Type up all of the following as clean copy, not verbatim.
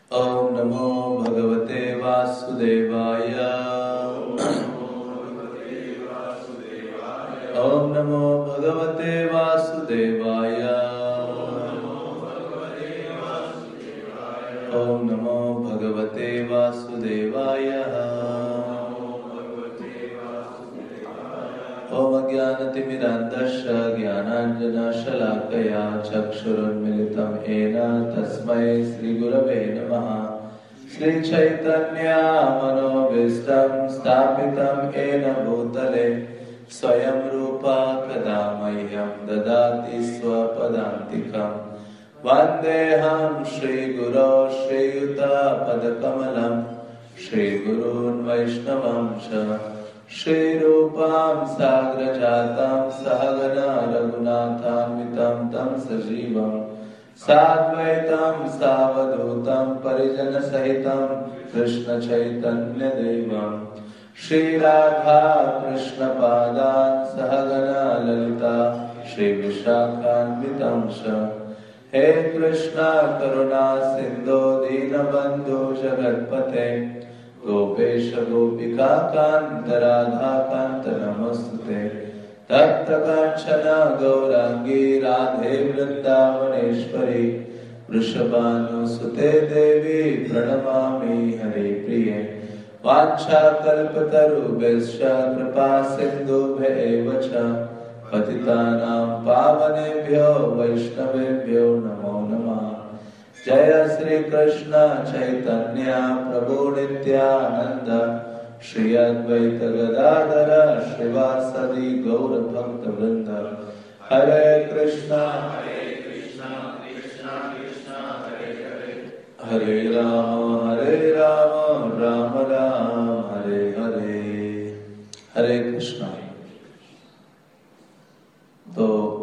ओम नमो भगवते वासुदेवाय। ओम नमो भगवते वासुदेवाय। ओम नमो भगवते वासुदेवाय। ओम अज्ञानतिमिरान्धस्य ज्ञानाञ्जनशलाकया चक्षुरुन्मिलितं येन तस्मै श्रीगुरवे नमः। श्रीचैतन्यमनोभीष्टं स्थापितं येन भूतले स्वयं रूपा कदा मह्यं ददाति स्वपदान्तिकं। वन्देऽहं श्रीगुरो श्रीयुतपदकमलं श्रीगुरून् वैष्णवांश श्रीरूपां साग्रजातं सहगना रघुनाथान्वितं तं सजीवं साद्वैतं सावधूतं परिजनसहितं कृष्णचैतन्यदेवं श्रीराधा कृष्णपादान् सहगना ललिता श्रीविशाखान्वितं च। हे कृष्णा करुणा सिन्धो दीनबन्धो जगत्पते गोपेश गोपिका कान्त राधा कान्त नमोस्तुते। तप्त कांचन गौरांगी राधे वृंदावनेश्वरी वृषभानुसुते देवी प्रणमामि हरे प्रिये। वाञ्छाकल्पतरुभ्यश्च कृपा सिन्धुभ्येव च पतितानां पावनेभ्यो वैष्णवेभ्यो नमो नमः। जय श्री कृष्ण चैतन्य प्रभु नित्यानंद श्री अद्वैत गदाधर श्रीवासदि गौर भक्त वृंद। हरे कृष्णा कृष्णा कृष्णा हरे हरे, हरे राम राम राम हरे हरे। हरे कृष्णा। तो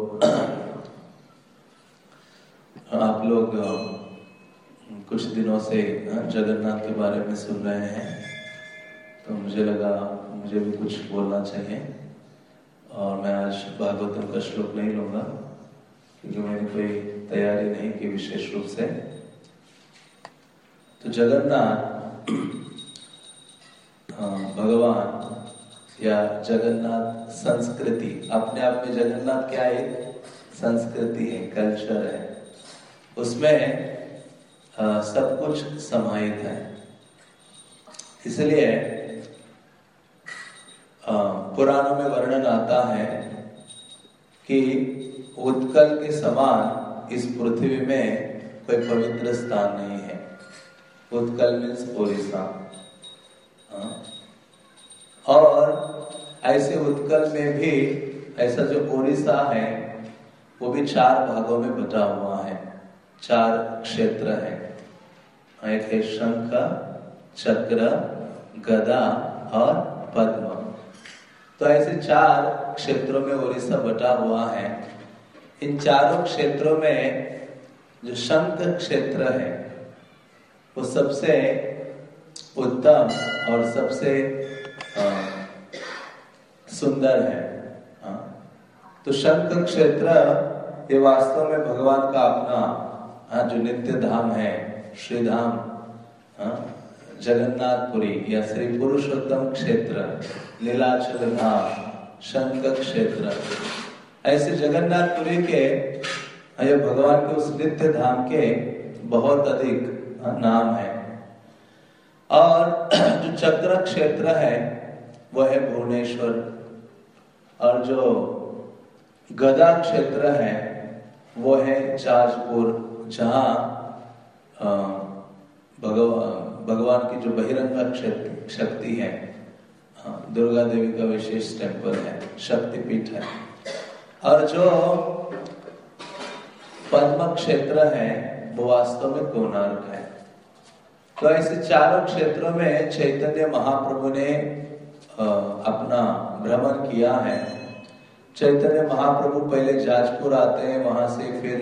आप लोग कुछ दिनों से जगन्नाथ के बारे में सुन रहे हैं, तो मुझे लगा मुझे भी कुछ बोलना चाहिए। और मैं आज भागवतम का श्लोक नहीं लूंगा क्योंकि मैंने कोई तैयारी नहीं की विशेष रूप से। तो जगन्नाथ भगवान या जगन्नाथ संस्कृति, अपने आप में जगन्नाथ क्या एक संस्कृति है, कल्चर है। उसमें सब कुछ समाहित है। इसलिए पुराणों में वर्णन आता है कि उत्कल के समान इस पृथ्वी में कोई पवित्र स्थान नहीं है। उत्कल मीन्स ओडिशा। और ऐसे उत्कल में भी ऐसा जो ओडिशा है वो भी 4 भागों में बटा हुआ है। 4 क्षेत्र है। एक है शंख, चक्र, गदा और पद्म। तो ऐसे 4 क्षेत्रों में ओडिशा बटा हुआ है। इन चारों क्षेत्रों में जो शंख क्षेत्र है वो सबसे उत्तम और सबसे सुंदर है। तो शंख क्षेत्र ये वास्तव में भगवान का अपना जो नित्य धाम है, श्री धाम जगन्नाथपुरी या श्री पुरुषोत्तम क्षेत्र, नीलाचल धाम, शंख क्षेत्र, ऐसे जगन्नाथपुरी के ये भगवान के उस नित्य धाम के बहुत अधिक नाम है। और जो चक्र क्षेत्र है वो है भुवनेश्वर। और जो गदा क्षेत्र है वो है जाजपुर, जहाँ भगवान की जो बहिरंगा शक्ति है, दुर्गा देवी का विशेष टेम्पल है, शक्तिपीठ है। और जो पद्म क्षेत्र है वो वास्तव में कोणार्क है। तो ऐसे चारों क्षेत्रों में चैतन्य महाप्रभु ने अपना भ्रमण किया है। चैतन्य महाप्रभु पहले जाजपुर आते हैं, वहां से फिर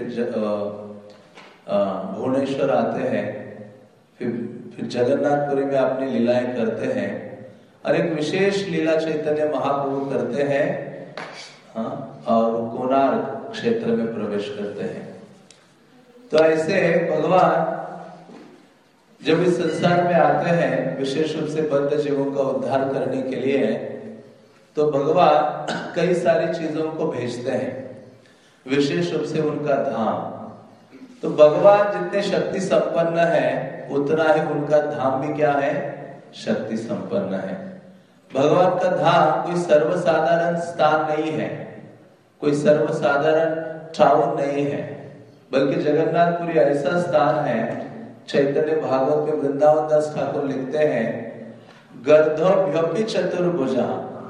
भुवनेश्वर आते हैं, फिर जगन्नाथपुरी में अपनी लीलाएं करते हैं। और एक विशेष लीला चैतन्य महाप्रभु करते हैं और कोणार्क क्षेत्र में प्रवेश करते हैं। तो ऐसे भगवान जब इस संसार में आते हैं विशेष रूप से बद्ध जीवों का उद्धार करने के लिए, तो भगवान कई सारी चीजों को भेजते हैं, विशेष रूप से उनका धाम। तो भगवान जितने शक्ति संपन्न है उतना ही उनका धाम भी क्या है, शक्ति संपन्न है। भगवान का धाम कोई सर्वसाधारण स्थान नहीं है, कोई सर्वसाधारण टाउन नहीं है, बल्कि जगन्नाथपुरी ऐसा स्थान है। चैतन्य भागवत में वृंदावन दास ठाकुर लिखते हैं, गर्दभ्योपि चतुर्भुजा।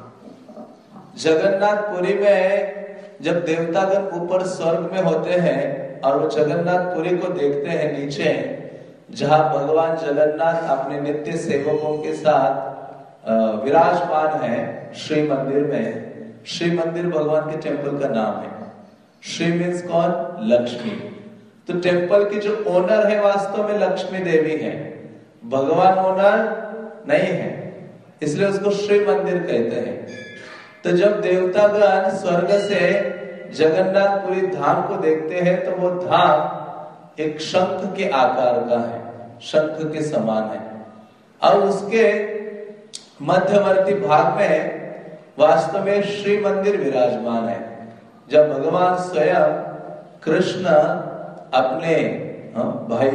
जगन्नाथपुरी में जब देवतागण ऊपर स्वर्ग में होते हैं और वो जगन्नाथपुरी को देखते हैं नीचे, जहां भगवान जगन्नाथ अपने नित्य सेवकों के साथ विराजमान है श्री मंदिर में। श्री मंदिर भगवान के टेम्पल का नाम है। श्री मीन्स कौन, लक्ष्मी। तो टेम्पल की जो ओनर है वास्तव में लक्ष्मी देवी है, भगवान ओनर नहीं है, इसलिए उसको श्री मंदिर कहते हैं। तो जब देवतागण स्वर्ग से जगन्नाथपुरी धाम को देखते हैं तो वो धाम एक शंख के आकार का है, शंख के समान है, और उसके मध्यवर्ती भाग में वास्तव में श्री मंदिर विराजमान है। जब भगवान स्वयं कृष्ण अपने भाई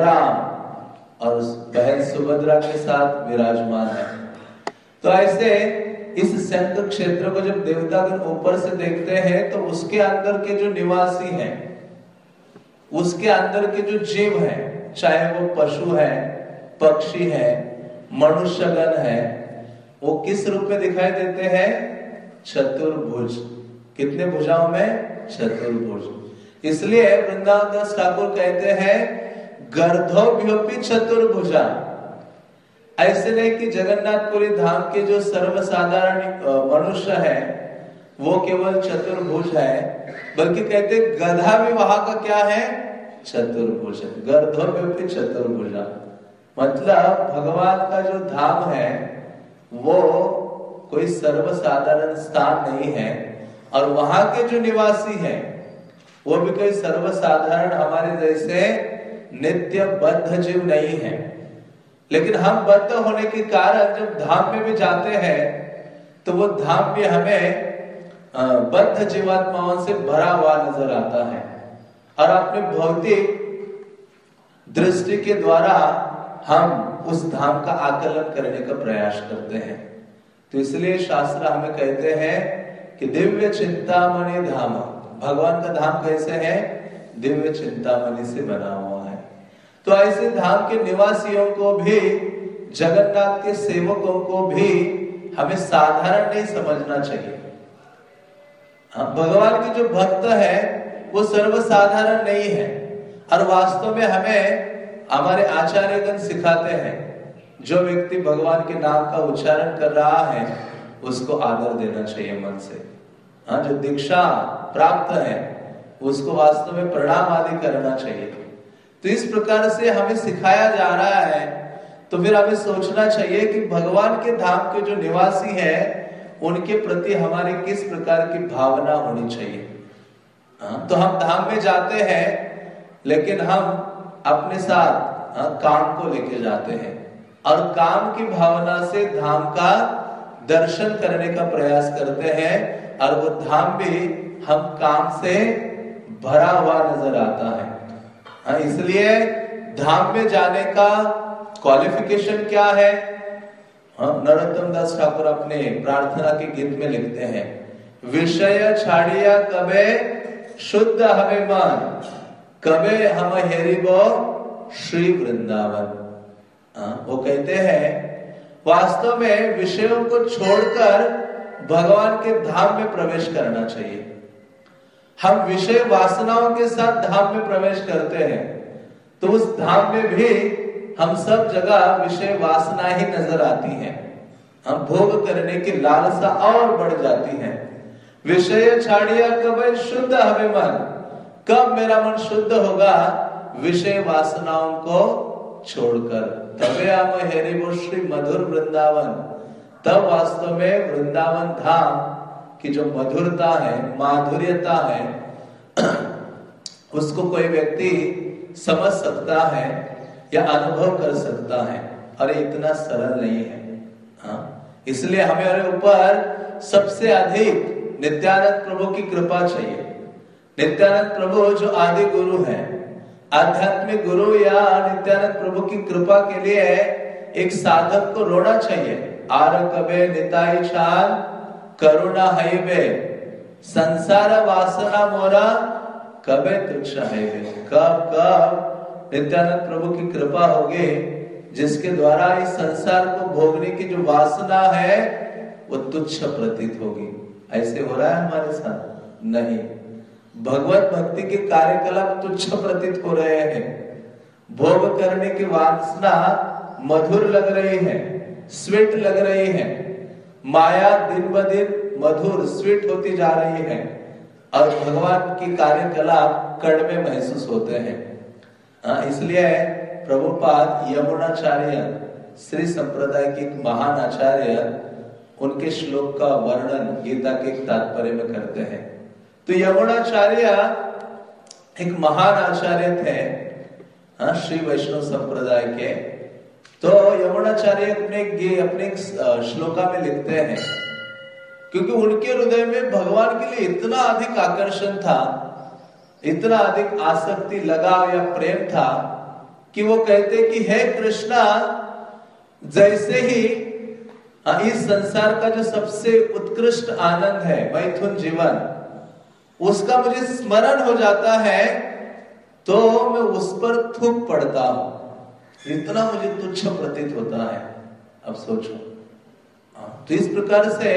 बलराम और बहन सुभद्रा के साथ विराजमान है। तो ऐसे इस शंख क्षेत्र को जब देवतागण ऊपर से देखते हैं तो उसके अंदर के जो निवासी हैं, उसके अंदर के जो जीव हैं, चाहे वो पशु है, पक्षी है, मनुष्यगण है, वो किस रूप में दिखाई देते हैं, चतुर्भुज। कितने भुजाओं में, चतुर्भुज। इसलिए वृंदावन दास ठाकुर कहते हैं गर्दभ्योपि चतुर्भुजा। ऐसे नहीं कि जगन्नाथपुरी धाम के जो सर्वसाधारण मनुष्य है वो केवल चतुर्भुज है, बल्कि कहते गधा भी वहां का क्या है, चतुर्भुज है। गर्दभ्योपि चतुर्भुजा मतलब भगवान का जो धाम है वो कोई सर्वसाधारण स्थान नहीं है, और वहां के जो निवासी हैं वो भी कोई सर्वसाधारण हमारे जैसे नित्य बद्ध जीव नहीं है। लेकिन हम बद्ध होने के कारण जब धाम में भी जाते हैं तो वो धाम भी हमें बद्ध जीवात्माओं से भरा हुआ नजर आता है, और अपने भौतिक दृष्टि के द्वारा हम उस धाम का आकलन करने का प्रयास करते हैं। तो इसलिए शास्त्र हमें कहते हैं कि दिव्य चिंतामणि धाम, भगवान का धाम कैसे है, दिव्य चिंतामणि से बना हुआ है। तो ऐसे धाम के निवासियों को भी, जगन्नाथ के सेवकों को भी हमें साधारण नहीं समझना चाहिए। भगवान के जो भक्त है वो सर्वसाधारण नहीं है, और वास्तव में हमें हमारे आचार्यगण सिखाते हैं जो व्यक्ति भगवान के नाम का उच्चारण कर रहा है उसको आदर देना चाहिए मन से। जो दीक्षा प्राप्त है उसको वास्तव में प्रणाम आदि करना चाहिए। तो इस प्रकार से हमें सिखाया जा रहा है, तो फिर हमें सोचना चाहिए कि भगवान के धाम के जो निवासी है उनके प्रति हमारी किस प्रकार की भावना होनी चाहिए। तो हम धाम में जाते हैं लेकिन हम अपने साथ काम को लेके जाते हैं, और काम की भावना से धाम का दर्शन करने का प्रयास करते हैं, और वो धाम भी हम काम से भरा हुआ नजर आता है। इसलिए धाम में जाने का क्वालिफिकेशन क्या है, नरोत्तम दास ठाकुर अपने प्रार्थना के गीत में लिखते हैं, विषय छाड़िया कबे शुद्ध हमें मन, कबे हम हेरिबो श्री वृंदावन। वो कहते हैं वास्तव में विषयों को छोड़कर भगवान के धाम में प्रवेश करना चाहिए। हम विषय वासनाओं के साथ धाम में प्रवेश करते हैं तो उस धाम में भी हम सब जगह विषय वासना ही नजर आती है, हम भोग करने की लालसा और बढ़ जाती है। विषय छाड़िया कब शुद्ध हमें मन, कब मेरा मन शुद्ध होगा विषय वासनाओं को छोड़कर, तबे आम हेरिबो श्री मधुर वृंदावन। तब वास्तव में वृंदावन धाम की जो मधुरता है, माधुर्यता है, उसको कोई व्यक्ति समझ सकता है। या अनुभव कर सकता है। और ये इतना सरल नहीं है। हाँ, इसलिए हमारे ऊपर सबसे अधिक नित्यानंद प्रभु की कृपा चाहिए। नित्यानंद प्रभु जो आदि गुरु हैं, आध्यात्मिक गुरु या नित्यानंद प्रभु की कृपा के लिए एक साधक को रोना चाहिए। आर कबे निताई छान करुणा हईबे, संसार वासना मोरा कबे तुच्छ हईबे। कब कब नित्यानंद प्रभु की कृपा होगी जिसके द्वारा इस संसार को भोगने की जो वासना है वो तुच्छ प्रतीत होगी। ऐसे हो रहा है हमारे साथ? नहीं। भगवत भक्ति के कार्यकलाप तुच्छ प्रतीत हो रहे हैं। भोग करने की वासना मधुर लग रही है, स्वीट लग रही है। माया दिन ब दिन मधुर स्वीट होती जा रही है और भगवान की कार्यकलाप कड़वे महसूस होते हैं। इसलिए प्रभुपाद यमुनाचार्य श्री संप्रदाय के एक महान आचार्य उनके श्लोक का वर्णन गीता के एक तात्पर्य में करते हैं। तो यमुनाचार्य एक महान आचार्य थे श्री वैष्णव संप्रदाय के। तो यमुनाचार्य अपने श्लोका में लिखते हैं, क्योंकि उनके हृदय में भगवान के लिए इतना अधिक आकर्षण था, इतना अधिक आसक्ति, लगाव या प्रेम था कि वो कहते कि हे कृष्णा, जैसे ही इस संसार का जो सबसे उत्कृष्ट आनंद है मैथुन जीवन, उसका मुझे स्मरण हो जाता है तो मैं उस पर थूक पड़ता हूं। इतना मुझे तुच्छ प्रतीत होता है। अब सोचो, तो इस प्रकार से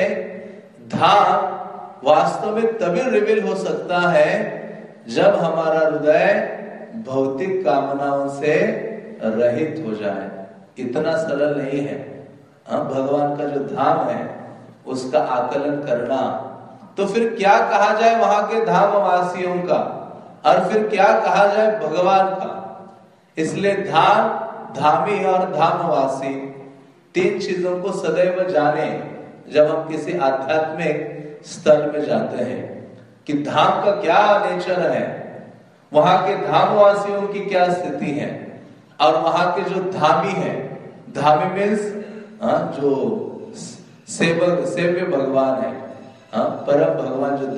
धाम वास्तव में तभी रिवील हो सकता है जब हमारा हृदय भौतिक कामनाओं से रहित हो जाए। इतना सरल नहीं है। भगवान का जो धाम है उसका आकलन करना, तो फिर क्या कहा जाए वहां के धामवासियों का, और फिर क्या कहा जाए भगवान का। इसलिए धाम, धामी और धामवासी, तीन चीजों को सदैव जाने जब हम किसी आध्यात्मिक स्तर में जाते हैं कि धाम का क्या नेचर है, वहां के धामवासियों की क्या स्थिति है, और वहां के जो धामी है, धामी मीन्स जो सेव्य भगवान है, परम भगवान, जो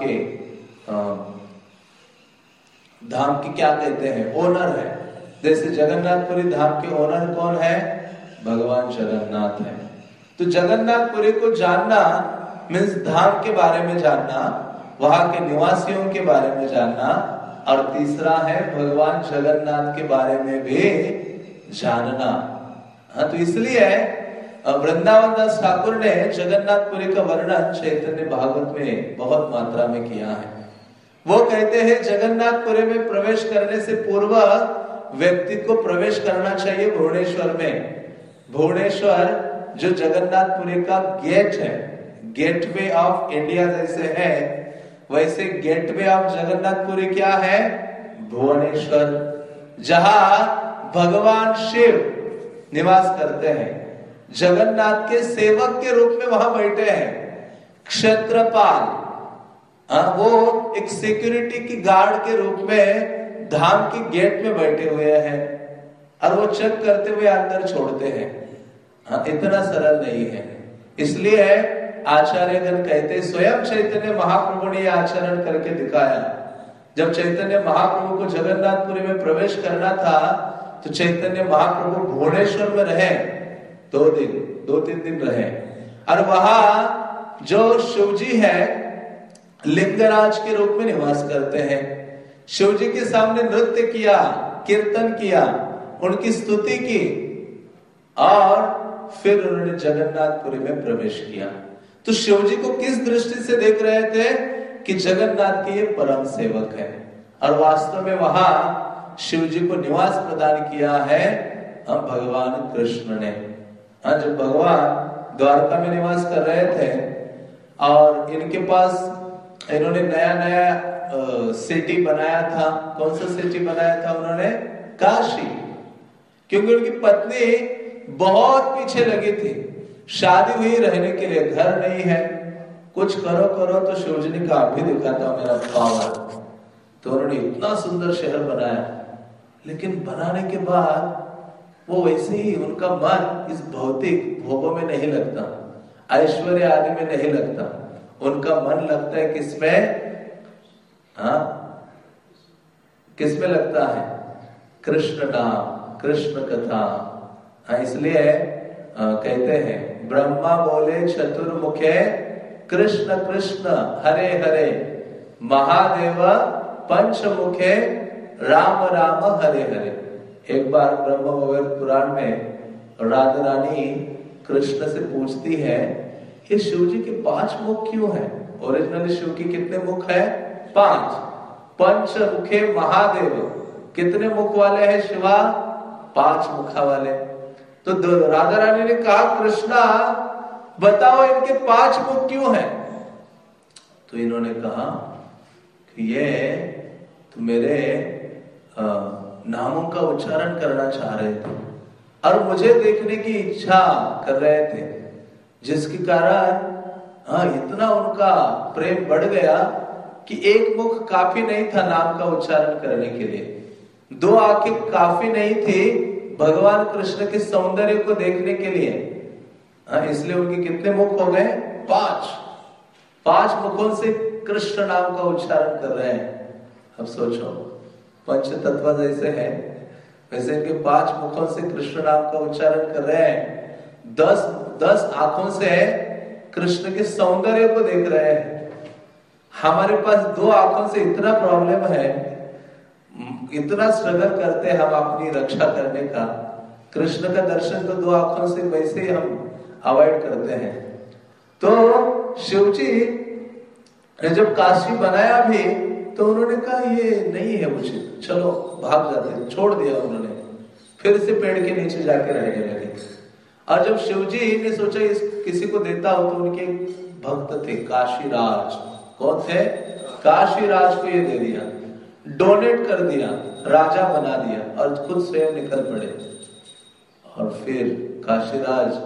धाम की क्या कहते हैं, ओनर है। जैसे जगन्नाथपुरी धाम के ओनर कौन है? भगवान जगन्नाथ है। तो जगन्नाथपुरी को जानना मीन्स धाम के बारे में जानना, वहां के निवासियों के बारे में जानना, और तीसरा है भगवान जगन्नाथ के बारे में भी जानना। तो इसलिए वृंदावन दास ठाकुर ने जगन्नाथपुरी का वर्णन चैतन्य भागवत में बहुत मात्रा में किया है। वो कहते हैं जगन्नाथपुरी में प्रवेश करने से पूर्व व्यक्ति को प्रवेश करना चाहिए भुवनेश्वर में। भुवनेश्वर जो जगन्नाथपुरी का गेट है, गेटवे ऑफ इंडिया जैसे है, वैसे गेटवे ऑफ जगन्नाथपुरी क्या है? भुवनेश्वर, जहां भगवान शिव निवास करते हैं। जगन्नाथ के सेवक के रूप में वहां बैठे हैं क्षेत्रपाल। वो एक सिक्योरिटी की गार्ड के रूप में धाम के गेट में बैठे हुए हैं और वो चेक करते हुए अंदर छोड़ते हैं। इतना सरल नहीं है। इसलिए आचार्यगण कहते, स्वयं चैतन्य महाप्रभु ने आचरण करके दिखाया। जब चैतन्य महाप्रभु को जगन्नाथपुरी में प्रवेश करना था तो चैतन्य महाप्रभु भुवनेश्वर में रहे 2-3 दिन रहे, और वहां जो शिवजी है लिंगराज के रूप में निवास करते हैं। शिवजी के सामने नृत्य किया, कीर्तन किया, उनकी स्तुति की, और फिर उन्होंने जगन्नाथपुरी में प्रवेश किया। तो शिवजी को किस दृष्टि से देख रहे थे कि जगन्नाथ के ये परम सेवक है, और वास्तव में वहां शिवजी को निवास प्रदान किया है भगवान कृष्ण ने। जब भगवान द्वारका में निवास कर रहे थे और इनके पास इन्होंने नया सिटी बनाया था। कौन सा सिटी बनाया था उन्होंने? काशी। क्योंकि उनकी पत्नी बहुत पीछे लगी थी, शादी हुई रहने के लिए, घर नहीं है, कुछ करो तो शिवजी ने कहा अभी दिखाता हूं मेरा पावर। तो उन्होंने इतना सुंदर शहर बनाया, लेकिन बनाने के बाद वो वैसे ही उनका मन इस भौतिक भोगों में नहीं लगता, ऐश्वर्य आदि में नहीं लगता, उनका मन लगता है किसमें? किसमें लगता है? कृष्ण नाम, कृष्ण कथा। इसलिए कहते हैं ब्रह्मा बोले चतुर्मुखे कृष्ण कृष्ण हरे हरे, महादेव पंचमुखे राम राम हरे हरे। एक बार ब्रह्म वैवर्त पुराण में राधा रानी कृष्ण से पूछती है, ये शिव जी के 5 मुख क्यों हैं? ओरिजिनली शिव की कितने मुख है? 5। पंचमुखे महादेव, कितने मुख वाले हैं शिवा? 5 मुखा वाले। तो राधा रानी ने कहा, कृष्णा बताओ इनके 5 मुख क्यों हैं? तो इन्होंने कहा कि ये तो मेरे नामों का उच्चारण करना चाह रहे थे और मुझे देखने की इच्छा कर रहे थे, जिसके कारण इतना उनका प्रेम बढ़ गया कि एक मुख काफी नहीं था नाम का उच्चारण करने के लिए, 2 आंखें काफी नहीं थी भगवान कृष्ण के सौंदर्य को देखने के लिए। इसलिए उनके कितने मुख हो गए? 5 मुखों से कृष्ण नाम का उच्चारण कर रहे हैं। अब सोचो, पंच तत्व जैसे है वैसे इनके 5 मुखों से कृष्ण नाम का उच्चारण कर रहे हैं। 10 आंखों से कृष्ण के सौंदर्य को देख रहे हैं। हमारे पास 2 आंखों से इतना प्रॉब्लम है, इतना स्ट्रगल करते हैं हम अपनी रक्षा करने का। कृष्ण का दर्शन तो 2 आंखों से वैसे ही हम अवॉइड करते हैं। तो शिवजी ने जब काशी बनाया भी तो उन्होंने कहा ये नहीं है उचित, चलो भाग जाते, छोड़ दिया उन्होंने, फिर से पेड़ के नीचे जाके रहने लगे। और जब शिवजी ने सोचा इस किसी को देता हो, तो उनके भक्त थे काशीराज। कौन थे? काशीराज को ये दे दिया, डोनेट कर दिया, राजा बना दिया और खुद स्वयं निकल पड़े। और फिर काशीराज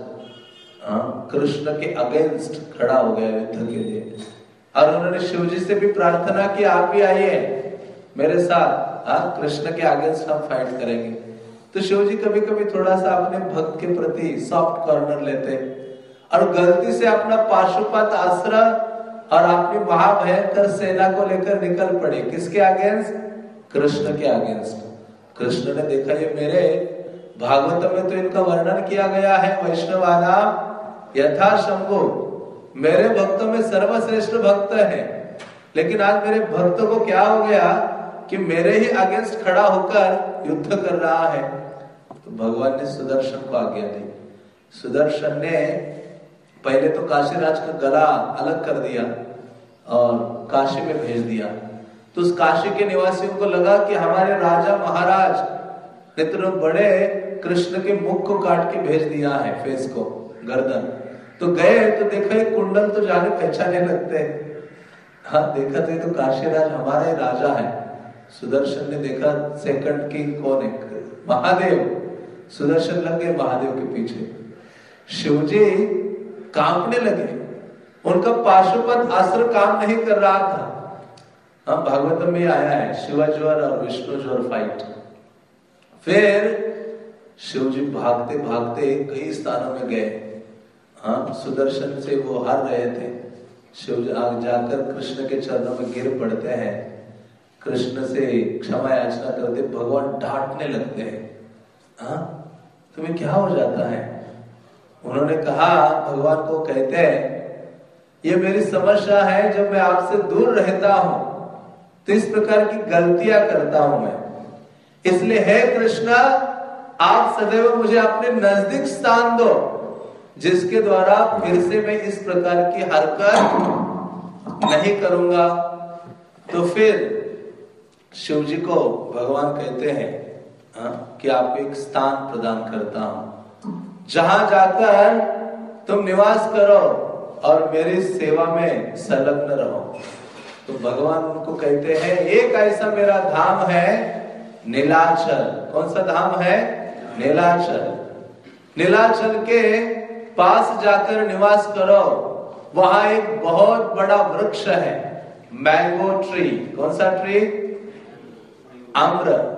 कृष्ण के अगेंस्ट खड़ा हो गया युद्ध के लिए, और उन्होंने शिवजी से भी प्रार्थना की, आप भी आइए मेरे साथ, कृष्ण के अगेंस्ट हम फाइट करेंगे। तो शिवजी कभी कभी थोड़ा सा अपने भक्त के प्रति सॉफ्ट कॉर्नर लेते और गलती से अपना पाशुपत अस्त्र और अपनी महाभयंकर सेना को लेकर निकल पड़े। किसके अगेंस्ट? कृष्ण के अगेंस्ट। कृष्ण ने देखा ये मेरे भागवत में तो इनका वर्णन किया गया है, वैष्णवाना यथा शंभु, मेरे भक्तों में सर्वश्रेष्ठ भक्त है, लेकिन आज मेरे भक्तों को क्या हो गया कि मेरे ही अगेंस्ट खड़ा होकर युद्ध कर रहा है। तो भगवान ने सुदर्शन को आज्ञा दी। सुदर्शन ने पहले तो काशीराज का गला अलग कर दिया और काशी में भेज दिया। तो उस काशी के निवासियों को लगा कि हमारे राजा महाराज इतने बड़े कृष्ण के मुख को काट के भेज दिया है, फेस को, गर्दन। तो गए तो देखा एक कुंडल तो जाने पहचाने लगते। देखा तो काशीराज हमारा ही राजा है। सुदर्शन ने देखा सेकंड किंग कौन है? महादेव। सुदर्शन लग गए महादेव के पीछे। शिवजी कांपने लगे, उनका पाशुपत अस्त्र काम नहीं कर रहा था। भागवत में आया है शिवज्वर और विष्णु ज्वर फाइट। फिर शिवजी भागते भागते कई स्थानों में गए। सुदर्शन से वो हार रहे थे। शिवजी आगे जाकर कृष्ण के चरणों में गिर पड़ते हैं, कृष्ण से क्षमा याचना करते, भगवान डांटने लगते हैं। तुम्हें क्या हो जाता है? उन्होंने कहा, भगवान को कहते हैं, ये मेरी समस्या है, जब मैं आपसे दूर रहता हूं तो इस प्रकार की गलतियां करता हूं मैं, इसलिए हे कृष्णा आप सदैव मुझे अपने नजदीक स्थान दो, जिसके द्वारा फिर से मैं इस प्रकार की हरकत नहीं करूंगा। तो फिर शिव जी को भगवान कहते हैं कि आपको एक स्थान प्रदान करता हूं, जहां जाकर तुम निवास करो और मेरी सेवा में संलग्न रहो। तो भगवान उनको कहते हैं, एक ऐसा मेरा धाम है नीलाचल। कौन सा धाम है? नीलाचल। नीलाचल के पास जाकर निवास करो। वहां एक बहुत बड़ा वृक्ष है, मैंगो ट्री। कौन सा ट्री? आम्र।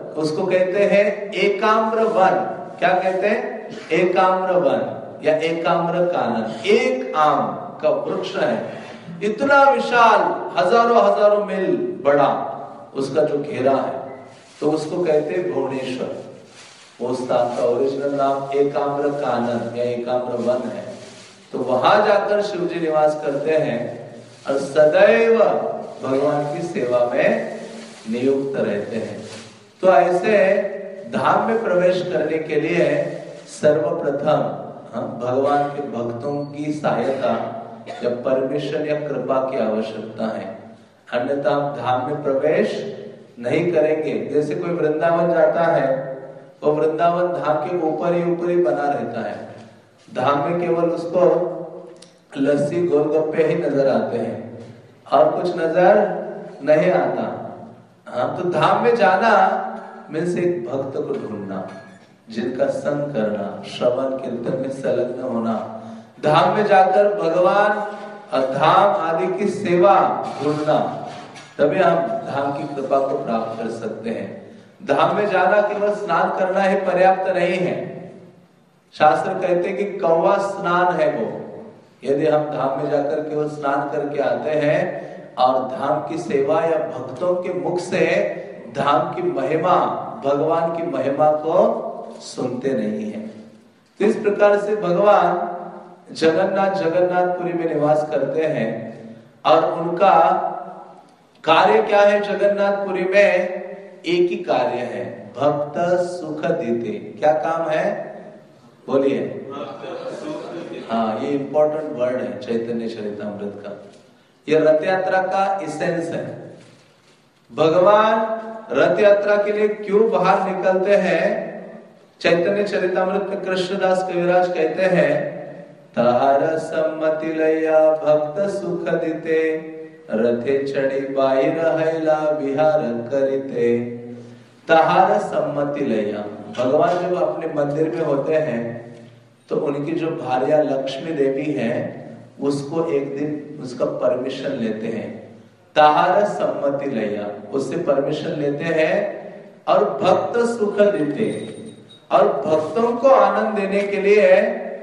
उसको कहते हैं एकाम्र वन। क्या कहते हैं? एकाम्र वन या एकाम्र कानन। एक आम का वृक्ष है, इतना विशाल, हजारों हजारों मील बड़ा उसका जो घेरा है, तो उसको कहते हैं भुवनेश्वर। वो स्थान का ओरिजिनल नाम एकाम्र कानन या एकाम्र वन है। तो वहां जाकर शिव जी निवास करते हैं और सदैव भगवान की सेवा में नियुक्त रहते हैं। तो ऐसे धाम में प्रवेश करने के लिए सर्वप्रथम भगवान के भक्तों की सहायता या परमिशन या कृपा की आवश्यकता है, अन्यथा हम धाम में प्रवेश नहीं करेंगे। जैसे कोई वृंदावन जाता है, वो वृंदावन धाम के ऊपर ही बना रहता है। धाम में केवल उसको लस्सी गोलगप्पे ही नजर आते हैं और कुछ नजर नहीं आता। तो धाम में जाना मीन्स एक भक्त को ढूंढना, जिनका संग करना, श्रवण कीर्तन में संलग्न होना, धाम में जाकर भगवान और धाम आदि की सेवा ढूंढना, तभी हम धाम की कृपा को प्राप्त कर सकते हैं। धाम में जाना केवल स्नान करना ही पर्याप्त नहीं है। शास्त्र कहते हैं कि कौवा स्नान है वो। यदि हम धाम में जाकर केवल स्नान करके आते हैं और धाम की सेवा या भक्तों के मुख से धाम की महिमा, भगवान की महिमा को सुनते नहीं है, तो इस प्रकार से भगवान जगन्नाथपुरी में निवास करते हैं। और उनका कार्य क्या है? जगन्नाथपुरी में एक ही कार्य है, भक्त सुख देते। क्या काम है? बोलिए। हाँ, ये इंपॉर्टेंट वर्ड है चैतन्य चरितामृत का। ये रथ यात्रा का एसेंस है। भगवान रथ यात्रा के लिए क्यों बाहर निकलते हैं? चैतन्य चरितामृत में कृष्णदास कविराज कहते हैं, तार सम्मति लैया भक्त सुख दिते, रथे चढ़ी बाहिर हैला विहार करिते। तार सम्मति लैया, भगवान जब अपने मंदिर में होते हैं तो उनकी जो भार्या लक्ष्मी देवी है, उसको एक दिन उसका परमिशन लेते हैं। ताहार सम्मति लैया, उससे परमिशन लेते हैं और भक्त सुख देते, और भक्तों को आनंद देने के लिए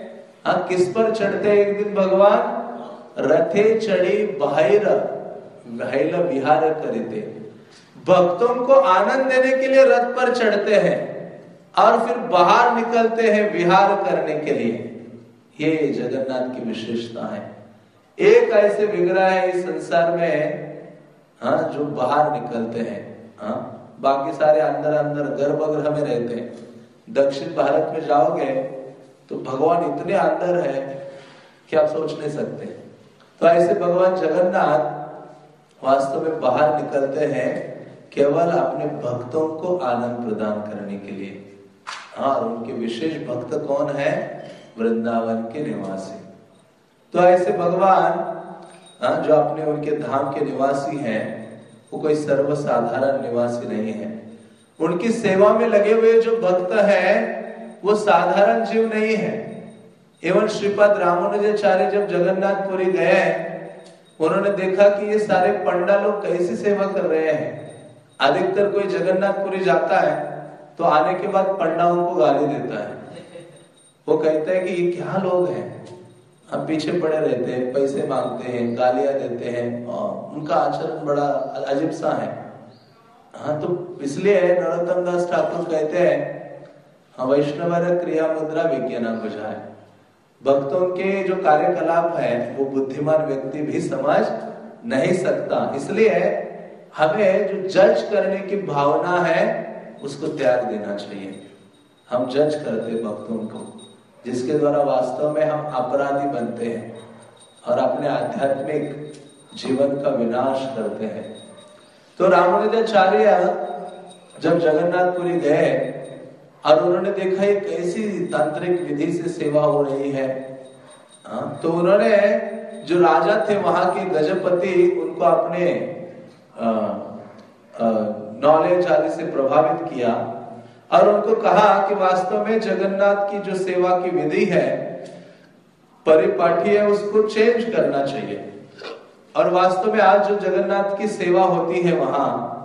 किस पर चढ़ते हैं एक दिन भगवान? रथे चढ़ी बाहिर हैला विहार करिते। भक्तों को आनंद देने के लिए रथ पर चढ़ते हैं और फिर बाहर निकलते हैं विहार करने के लिए। ये जगन्नाथ की विशेषता है। एक ऐसे विग्रह है इस संसार में जो बाहर निकलते हैं। बाकी सारे अंदर अंदर गर्भगृह में रहते हैं। दक्षिण भारत में जाओगे तो भगवान इतने अंदर है कि आप सोच नहीं सकते। तो ऐसे भगवान जगन्नाथ वास्तव में बाहर निकलते हैं केवल अपने भक्तों को आनंद प्रदान करने के लिए। और उनके विशेष भक्त कौन है? वृंदावन के निवासी। तो ऐसे भगवान जो अपने उनके धाम के निवासी हैं, वो कोई सर्वसाधारण निवासी नहीं है। उनकी सेवा में लगे हुए जो भक्त हैं, वो साधारण जीव नहीं है। एवं श्रीपाद रामानुजाचार्य जब जगन्नाथपुरी गए, उन्होंने देखा कि ये सारे पंडा लोग कैसी सेवा कर रहे हैं। अधिकतर कोई जगन्नाथपुरी जाता है तो आने के बाद पंडाओं को गाली देता है। वो कहता है कि ये क्या लोग हैं, हम पीछे पड़े रहते हैं, पैसे मांगते हैं, गालियां देते हैं, और उनका आचरण बड़ा अजीब सा है। तो इसलिए नरोत्तम दास ठाकुर कहते हैं, वैष्णव क्रिया मुद्रा विज्ञान बुझाए। भक्तों के जो कार्यकलाप है वो बुद्धिमान व्यक्ति भी समझ नहीं सकता। इसलिए हमें जो जज करने की भावना है उसको त्याग देना चाहिए। हम जज करते भक्तों को, जिसके द्वारा वास्तव में हम अपराधी बनते हैं और अपने आध्यात्मिक जीवन का विनाश करते हैं। तो रामानुजाचार्य जब जगन्नाथपुरी गए और उन्होंने देखा ये कैसी तांत्रिक विधि से सेवा हो रही है, तो उन्होंने जो राजा थे वहां के गजपति, उनको अपने नॉलेज आदि से प्रभावित किया और उनको कहा कि वास्तव में जगन्नाथ की जो सेवा की विधि है, परिपाठी है, उसको चेंज करना चाहिए। और वास्तव में आज जो जगन्नाथ की सेवा होती है वहां,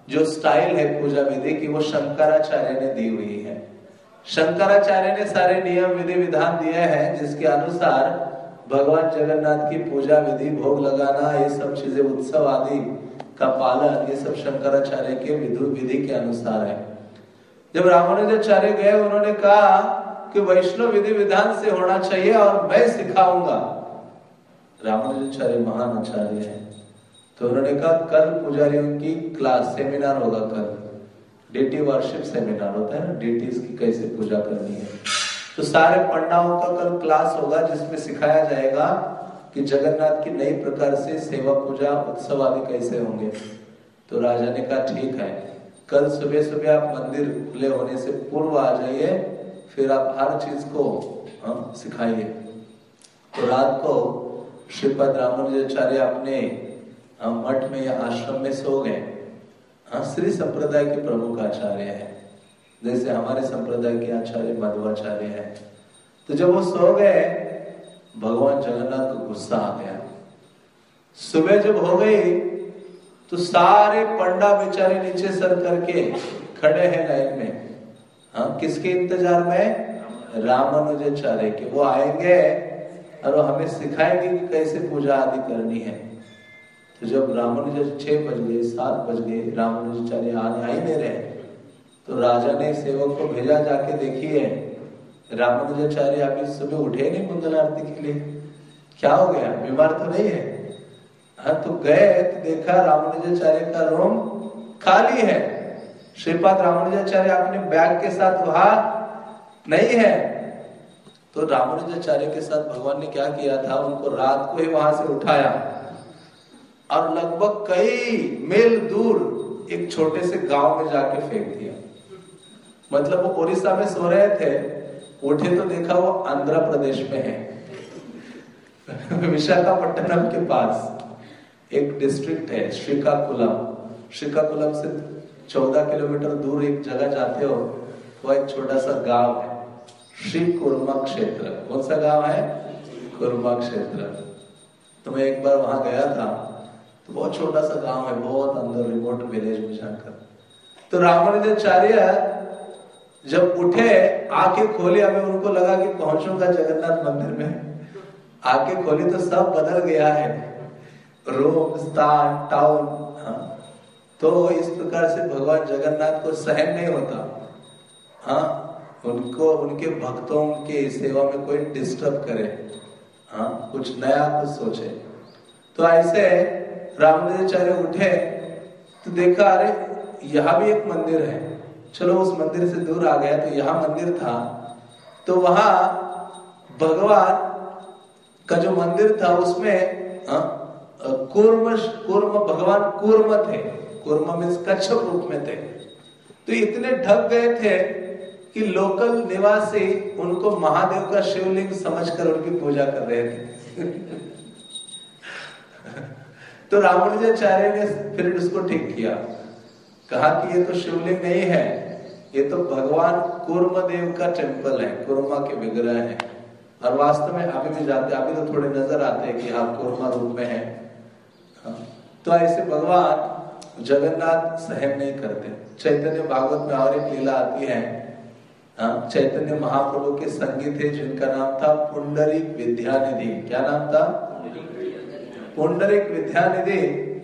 जो स्टाइल है पूजा विधि की वो शंकराचार्य ने दी हुई है। शंकराचार्य ने सारे नियम विधि विधान दिए हैं जिसके अनुसार भगवान जगन्नाथ की पूजा विधि, भोग लगाना, ये सब चीजें, उत्सव आदि का पालन, ये सब शंकराचार्य के विधि के अनुसार है। जब रामानुजाचार्य गए उन्होंने कहा कि वैष्णव विधि विधान से होना चाहिए और मैं सिखाऊंगा। रामानुजाचार्य महान आचार्य है, तो उन्होंने कहा कल पुजारियों की क्लास सेमिनार होगा, कल डेटी वर्शिप सेमिनार होता है ना, डेटीज की कैसे पूजा करनी है। तो सारे पंडाओं का कल क्लास होगा जिसमें सिखाया जाएगा कि जगन्नाथ की नई प्रकार से सेवा पूजा उत्सव आदि कैसे होंगे। तो राजा ने कहा ठीक है, कल सुबह सुबह आप मंदिर खुले होने से पूर्व आ जाइए, फिर आप हर चीज को सिखाइए। तो रात को श्रीपद रामानुजाचार्य अपने मठ में या आश्रम में सो गए। श्री संप्रदाय के प्रमुख आचार्य हैं, जैसे हमारे संप्रदाय के आचार्य मध्वाचार्य हैं। तो जब वो सो गए, भगवान जगन्नाथ को गुस्सा आ गया। सुबह जब हो गई तो सारे पंडा बेचारे नीचे सर करके खड़े हैं लाइन में। किसके इंतजार में? रामानुजाचार्य के। वो आएंगे और वो हमें सिखाएंगे कि कैसे पूजा आदि करनी है। तो जब रामानुजाचार्य 6 बज गए, 7 बज गए, रामानुजाचार्य आ ही नहीं रहे, तो राजा ने सेवक को भेजा, जाके देखिए रामानुजाचार्य अभी सुबह उठे नहीं मंगल आरती के लिए, क्या हो गया, बीमार तो नहीं है? तो गए तो देखा रामानुजाचार्य का रूम खाली है। श्रीपाद रामानुजाचार्य अपने बैग के साथ वहां नहीं है। तो रामानुजाचार्य के साथ भगवान ने क्या किया था, उनको रात को ही वहां से उठाया और लगभग कई मील दूर एक छोटे से गांव में जाके फेंक दिया। मतलब वो उड़ीसा में सो रहे थे, उठे तो देखा वो आंध्र प्रदेश में है। विशाखापट्टनम के पास एक डिस्ट्रिक्ट है श्रीकाकुलम। श्रीकाकुलम से 14 किलोमीटर दूर एक जगह जाते हो, वो एक छोटा सा गांव है, श्री कुर्मा क्षेत्र। कौन सा गांव है? कुर्मा क्षेत्र। तो मैं एक बार वहां गया था, तो बहुत छोटा सा गांव है, बहुत अंदर रिमोट विलेज में जाकर। तो रामानुजाचार्य जब उठे, आंखें खोली, हमें उनको लगा कि पहुंचूंगा जगन्नाथ मंदिर में। आंखें खोली तो सब बदल गया है, रोम, स्थान, टाउन। तो इस प्रकार से भगवान जगन्नाथ को सहन नहीं होता उनको, उनके भक्तों के सेवा में कोई डिस्टर्ब करे, कुछ नया कुछ सोचे। तो ऐसे रामानुजाचार्य उठे तो देखा, अरे यहाँ भी एक मंदिर है, चलो उस मंदिर से दूर आ गया। तो यहाँ मंदिर था, तो वहां भगवान का जो मंदिर था उसमें कूर्म भगवान कूर्म थे। कूर्म मीन्स कच्छप रूप में थे। तो इतने ढक गए थे कि लोकल निवासी उनको महादेव का शिवलिंग समझकर उनकी पूजा कर रहे थे। तो रामानुजाचार्य ने फिर उसको ठीक किया, कहा कि ये तो शिवलिंग नहीं है, ये तो भगवान कूर्म देव का टेम्पल है, कूर्मा के विग्रह है। और वास्तव में अभी भी जाते, अभी तो थोड़े नजर आते हैं कि आप कूर्मा रूप में हैं। तो ऐसे भगवान जगन्नाथ सहन नहीं करते। चैतन्य भागवत में और एक लीला आती है। चैतन्य महाप्रभु के संगी थे जिनका नाम था पुंडरीक विद्यानिधि। क्या नाम था? पुंडरीक विद्यानिधि।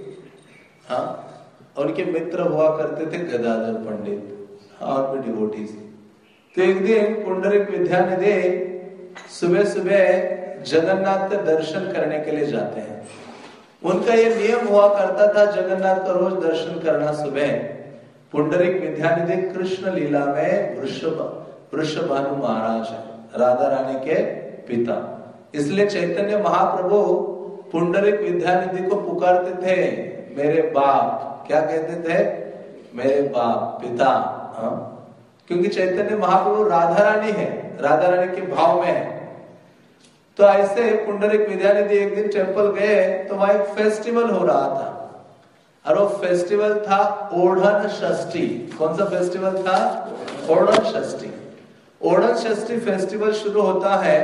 उनके मित्र हुआ करते थे गदाधर पंडित और भी डिवोटीज। तो एक दिन पुंडरीक विद्यानिधि सुबह सुबह जगन्नाथ का दर्शन करने के लिए जाते हैं। उनका ये नियम हुआ करता था जगन्नाथ का रोज दर्शन करना सुबह। पुंडरीक विद्यानिधि कृष्ण लीला में वृषभानु महाराज राधा रानी के पिता, इसलिए चैतन्य महाप्रभु पुंडरीक विद्यानिधि को पुकारते थे मेरे बाप। क्या कहते थे? मेरे बाप, पिता। क्योंकि चैतन्य महाप्रभु राधा रानी है, राधा रानी के भाव में है। तो ऐसे पुंडरीक विद्यानिधि एक दिन टेम्पल गए तो वहां एक फेस्टिवल हो रहा था, और वो फेस्टिवल था ओढ़न षष्ठी। कौन सा फेस्टिवल था? ओढ़न षष्ठी। ओढ़न षष्ठी फेस्टिवल शुरू होता है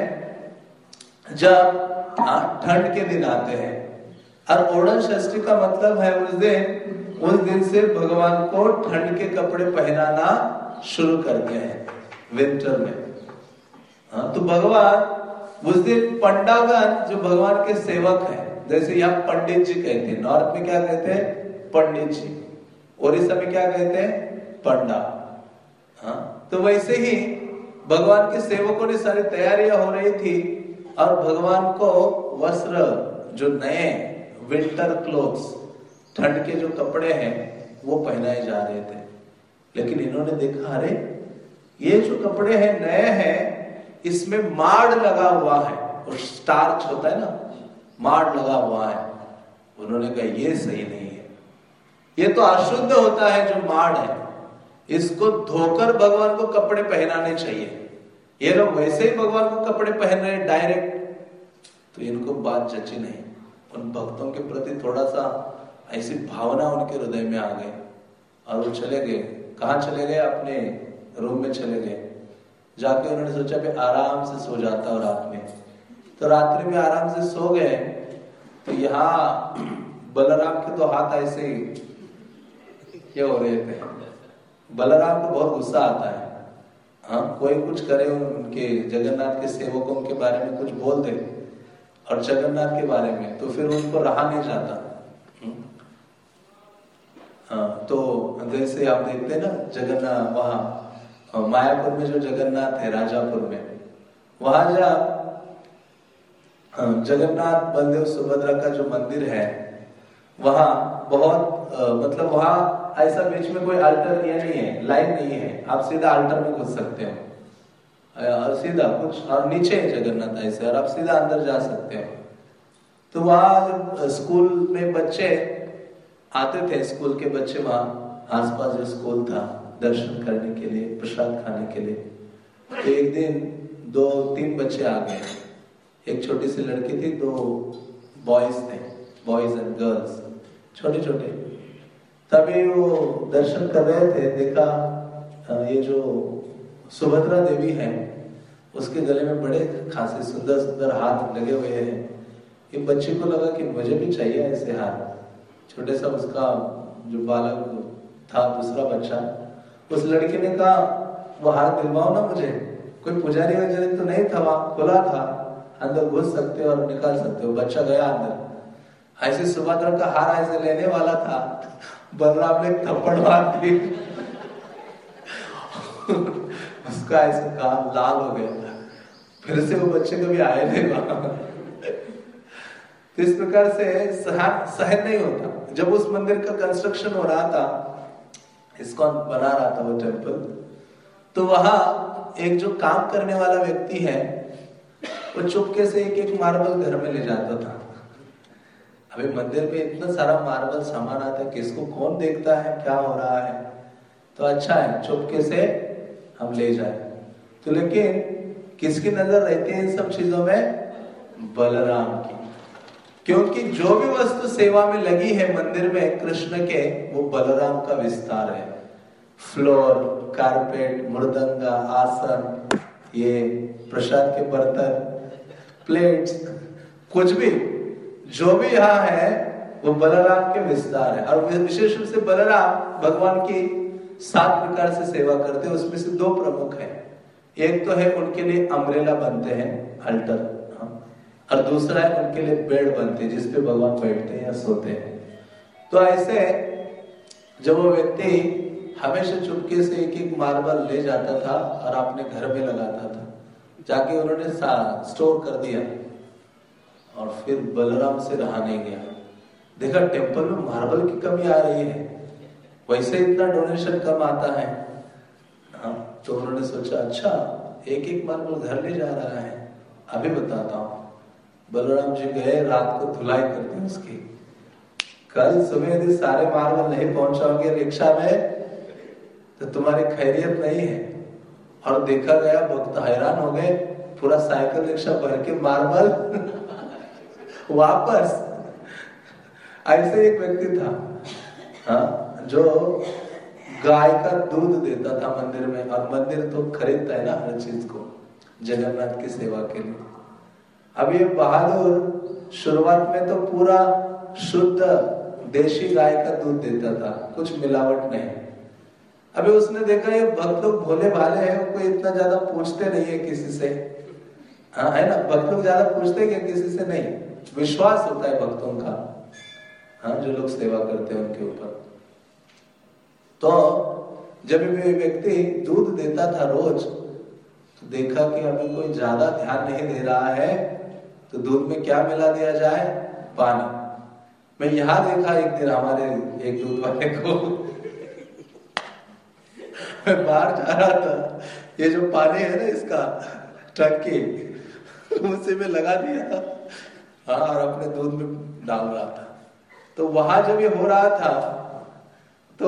जब ठंड के दिन आते हैं। और ओढ़न षष्ठी का मतलब है उस दिन उस दिन से भगवान को ठंड के कपड़े पहनाना शुरू कर दिया है विंटर में। हाँ, तो भगवान उस दिन पंडागण जो भगवान के सेवक हैं, जैसे यहाँ पंडित जी कहते हैं, नॉर्थ में क्या कहते हैं? पंडित जी। ओडिशा में क्या कहते हैं? पंडा। हाँ, तो वैसे ही भगवान के सेवकों ने सारी तैयारियां हो रही थी और भगवान को वस्त्र जो नए विंटर क्लोथ्स, ठंड के जो कपड़े हैं वो पहनाए जा रहे थे। लेकिन इन्होंने देखा, अरे ये जो कपड़े हैं नए हैं, इसमें माड़ लगा हुआ है, और स्टार्च होता है ना, माड़ लगा हुआ है। उन्होंने कहा ये सही नहीं है, ये तो अशुद्ध होता है जो माड़ है, इसको धोकर भगवान को कपड़े पहनाने चाहिए। ये लोग वैसे ही भगवान को कपड़े पहन रहे हैं डायरेक्ट, तो इनको बात जची नहीं। उन भक्तों के प्रति थोड़ा सा ऐसी भावना उनके हृदय में आ गई और वो चले गए। कहाँ चले गए? अपने रूम में चले गए। जाके उन्होंने सोचा भी आराम से सो जाता हूं रात में। तो रात्रि में आराम से सो गए। तो यहाँ बलराम के तो हाथ ऐसे ही क्या हो रहे थे। बलराम को बहुत गुस्सा आता है। हाँ, कोई कुछ करे, उनके जगन्नाथ के सेवकों के बारे में कुछ बोल दे और जगन्नाथ के बारे में, तो फिर उनको रहा नहीं जाता। हाँ, तो जैसे आप देखते हैं ना, जगन्नाथ वहाँ मायापुर में जो जगन्नाथ है, राजापुर में, वहां जा जगन्नाथ बलदेव सुभद्रा का जो मंदिर है, वहां बहुत मतलब वहां ऐसा बीच में कोई अल्टर ये नहीं है, लाइन नहीं है, आप सीधा अल्टर में घुस सकते हो और सीधा कुछ, और नीचे है जगन्नाथ ऐसे, और आप सीधा अंदर जा सकते हो। तो वहां जब स्कूल में बच्चे आते थे, स्कूल के बच्चे वहां आसपास जो स्कूल था, दर्शन करने के लिए, प्रसाद खाने के लिए, तो एक दिन 2-3 बच्चे आ गए। एक छोटी सी लड़की थी, 2 बॉयज थे, बॉयज एंड गर्ल्स, छोटे छोटे। तभी वो दर्शन कर रहे थे, देखा ये जो सुभद्रा देवी है, उसके गले में बड़े खासे सुंदर सुंदर हाथ लगे हुए हैं। ये बच्चे को लगा कि मुझे भी चाहिए ऐसे हाथ। छोटे सा उसका जो बालक था, दूसरा बच्चा, उस लड़की ने कहा वो हाथ दिलवाओ ना मुझे। कोई पुजारी वजारी तो नहीं था, वहां खुला था, अंदर घुस सकते हो और निकाल सकते हो। बच्चा गया अंदर, ऐसे सुभद्रा का हार ऐसे लेने वाला था, बलराम ने थप्पड़ मार दी उसका ऐसे कान लाल हो गया। फिर से वो बच्चे कभी आए नहीं वहां। तो इस प्रकार से सहन नहीं होता। जब उस मंदिर का कंस्ट्रक्शन हो रहा था, इस्कॉन बना रहा था वो टेम्पल, तो वहां एक जो काम करने वाला व्यक्ति है, वो चुपके से एक एक मार्बल घर में ले जाता था। अभी मंदिर में इतना सारा मार्बल सामान आता है, किसको कौन देखता है क्या हो रहा है, तो अच्छा है चुपके से हम ले जाए। तो लेकिन किसकी नजर रहती है इन सब चीजों में? बलराम की। क्योंकि जो भी वस्तु सेवा में लगी है मंदिर में कृष्ण के, वो बलराम का विस्तार है। फ्लोर, कारपेट, मृदंगा, आसन, ये प्रसाद के बर्तन, प्लेट्स, कुछ भी जो भी यहाँ है वो बलराम के विस्तार है। और विशेष रूप से बलराम भगवान की 7 प्रकार से सेवा करते हैं। उसमें से 2 प्रमुख हैं। एक तो है उनके लिए अम्ब्रेला बनते हैं, अल्टर, और दूसरा है उनके लिए बेड बनते हैं जिसपे भगवान बैठते हैं या सोते हैं। तो ऐसे जब वो व्यक्ति हमेशा चुपके से एक एक मार्बल ले जाता था और अपने घर में लगाता था, जाके उन्होंने स्टोर कर दिया और फिर बलराम से रहा नहीं गया। देखा टेम्पल में मार्बल की कमी आ रही है, वैसे इतना डोनेशन कम आता है। तो उन्होंने सोचा अच्छा एक एक मार्बल घर ले जा रहा है, अभी बताता हूँ। बलराम जी गए, रात को धुलाई कर दी उसकी। कल सुबह यदि सारे मार्बल नहीं पहुंचाओगे रिक्शा में तो तुम्हारी खैरियत नहीं है। और देखा गया भक्त हैरान हो गए, पूरा साइकिल रिक्शा भर के मार्बल वापस। ऐसे एक व्यक्ति था, हाँ, जो गाय का दूध देता था मंदिर में, और मंदिर तो खरीदता है ना हर चीज को जगन्नाथ की सेवा के लिए। अब ये बहादुर शुरुआत में तो पूरा शुद्ध देशी गाय का दूध देता था, कुछ मिलावट नहीं। अभी उसने देखा ये भक्त लोग भोले भाले हैं, कोई इतना ज्यादा पूछते नहीं है किसी से, हाँ है ना, भक्त लोग ज्यादा पूछते क्या किसी से नहीं, विश्वास होता है भक्तों का, हाँ जो लोग सेवा करते हैं उनके ऊपर। तो जब भी व्यक्ति दूध देता था रोज, तो देखा कि अभी कोई ज्यादा ध्यान नहीं दे रहा है, तो दूध में क्या मिला दिया जाए, पानी। मैं यहाँ देखा एक दिन हमारे एक दूध वाले को मैं बाहर जा रहा था, ये जो पानी है ना इसका टंकी, उसे में लगा दिया, हाँ, और अपने दूध में डाल रहा था। तो वहां जब ये हो रहा था तो